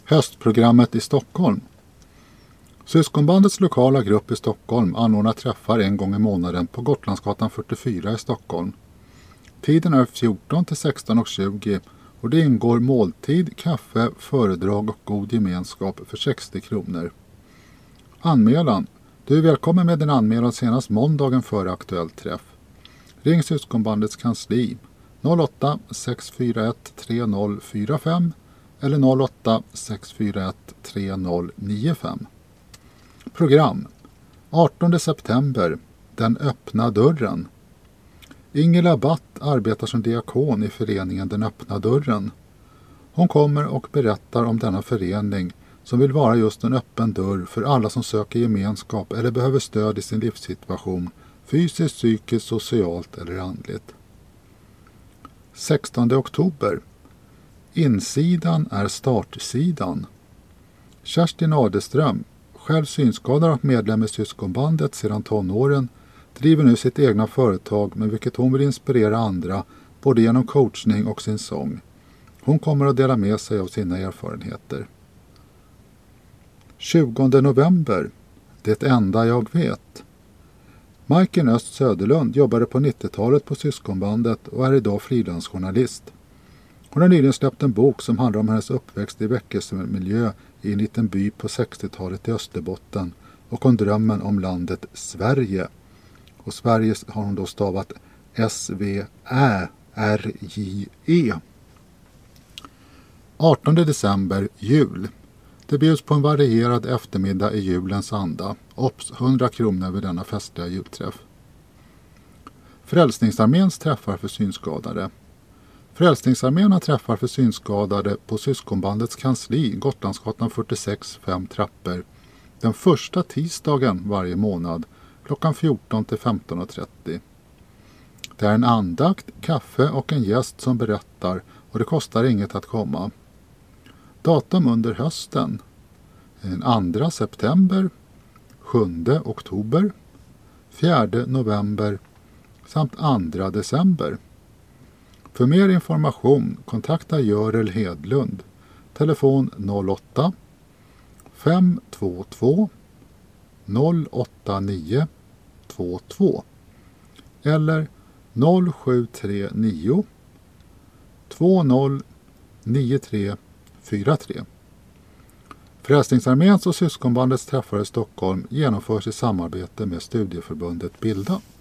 Höstprogrammet i Stockholm. Syskonbandets lokala grupp i Stockholm anordnar träffar en gång i månaden på Gotlandsgatan 44 i Stockholm. Tiden är 14 till 16:20 och det ingår måltid, kaffe, föredrag och god gemenskap för 60 kronor. Anmälan. Du är välkommen med din anmälan senast måndagen före aktuell träff. Ring Syskonbandets kansli 08 641 3045 eller 08 641 3095. Program. 18 september. Den öppna dörren. Ingela Batt arbetar som diakon i föreningen Den öppna dörren. Hon kommer och berättar om denna förening som vill vara just en öppen dörr för alla som söker gemenskap eller behöver stöd i sin livssituation, fysiskt, psykiskt, socialt eller andligt. 16 oktober. Insidan är startsidan. Kerstin Adeström, själv synskadad och medlem i Syskonbandet sedan tonåren, driver nu sitt egna företag med vilket hon vill inspirera andra både genom coachning och sin sång. Hon kommer att dela med sig av sina erfarenheter. 20 november. Det enda jag vet. Majken Öst Söderlund jobbade på 90-talet på Syskonbandet och är idag frilansjournalist. Hon har nyligen släppt en bok som handlar om hennes uppväxt i väckelsemiljö i en liten by på 60-talet i Österbotten och om drömmen om landet Sverige. Och Sverige har hon då stavat S-V-Ä-R-J-E. 18 december, jul. Det bjuds på en varierad eftermiddag i julens anda. Ops, 100 kronor vid denna festliga julträff. Frälsningsarméns träffar för synskadade. Frälsningsarmén har träffar för synskadade på Syskonbandets kansli Gotlandsgatan 46 5 trappor den första tisdagen varje månad klockan 14 till 15:30. Det är en andakt, kaffe och en gäst som berättar och det kostar inget att komma. Datum under hösten. 2 september, 7 oktober, 4 november samt 2 december. För mer information kontakta Görel Hedlund. Telefon 08 522 089 22 eller 0739 209343. Frälsningsarméns och Syskonbandets träffar i Stockholm genomförs i samarbete med studieförbundet Bilda.